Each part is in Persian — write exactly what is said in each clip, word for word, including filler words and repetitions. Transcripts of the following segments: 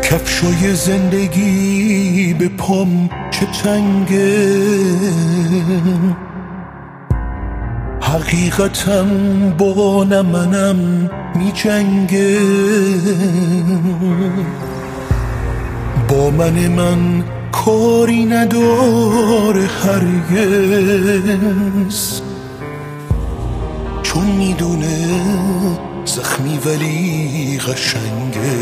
کفشای زندگی به پام چه تنگه، حقیقتم با نمنم می جنگه. با من من کاری نداره هرگز، چون میدونه زخمی ولی قشنگه.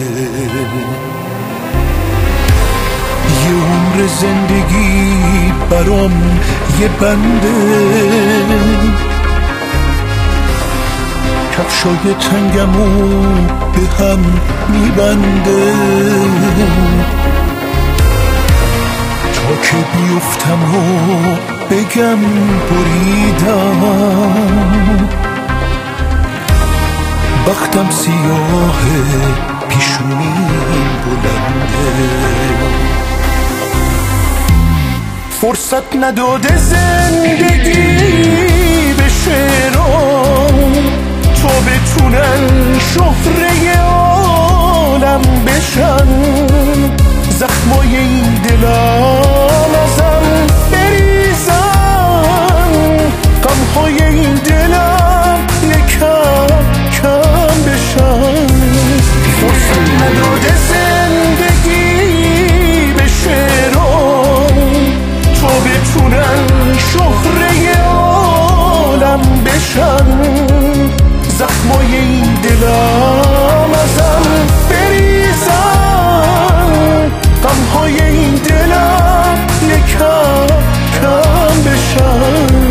یه عمر زندگی برام یه بنده، کفشای تنگمو به هم میبنده. تا که بیفتم و بگم بریدم، بختم سیاهه پیشونیم بلنده. فرصت نداده زندگی به شعرام تا بتونن شهره عالم بشن. زخمای این دلم ازم بریزن، غمهای این دلم یکم کم بشن. فرصت نداده زندگی به شعرام تا بتونن شهره عالم بشن. زخمای این دلم ازم بریزن، غمهای این دلم یکم کم بشن.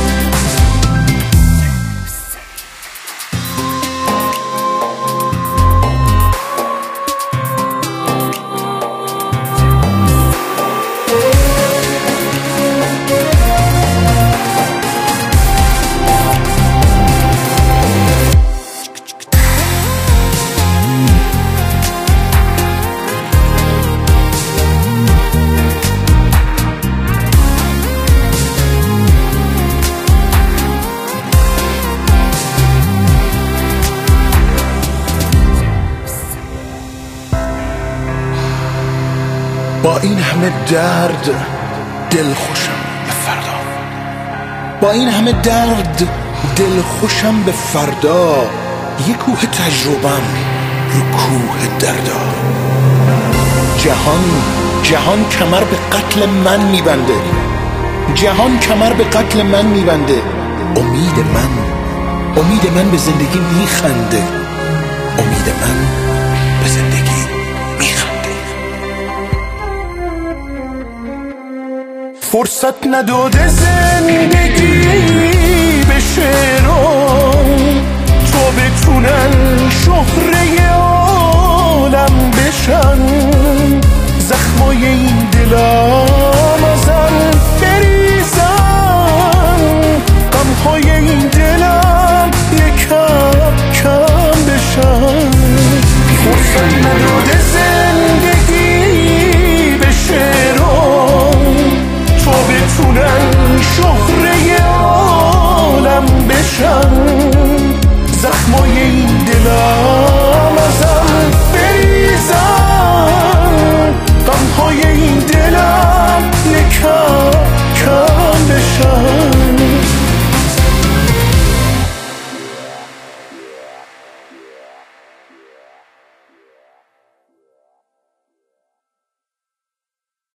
با این همه درد دل خوشم به فردا، با این همه درد دل خوشم به فردا. یه کوه تجربم رو کوه دردا. جهان جهان کمر به قتل من میبنده، جهان کمر به قتل من میبنده. امید من امید من به زندگی میخنده، امید من به زندگی فرصت نداده زندگی به شعرام تا بتونن شهره عالم بشن. زخمای این دلم ازم بریزن، غمهای این دلم یکم کم بشن. فرصت نداده زندگی به شعرام تا بتونن شهره عالم بشن. زخمای این دلم